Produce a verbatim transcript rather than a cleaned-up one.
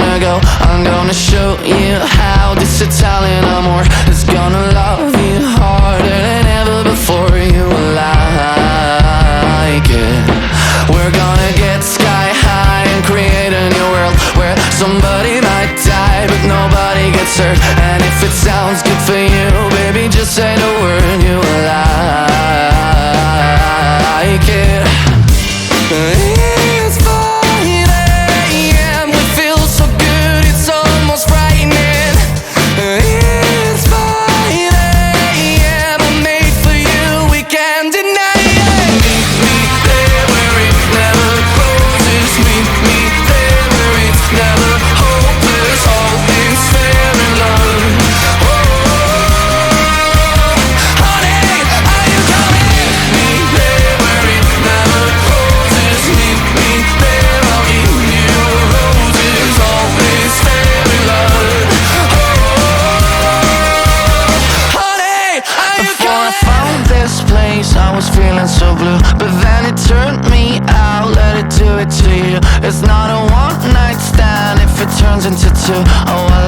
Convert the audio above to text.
gonna go, I'm gonna show you how this Italian amor is gonna love you harder than ever before. You like it. We're gonna get sky high and create a new world where somebody might die but nobody gets hurt. And if it sounds good for you, baby, just say the word. You like it. It's five a m We feel so good, it's almost frightening. It's five a m I'm made for you, we can't deny it. Meet me there where it never closes. Meet me there where it's never hopeless. All things fair in love. Oh, honey, are you coming? Meet me there where it never closes. Meet me there, I'll give you roses. All things fair in love. Oh, honey, are you coming? Before I found this place, I was feeling so blue, but then it turned me out. Let it do it to you. It's not a one night stand if it turns into two. Oh, I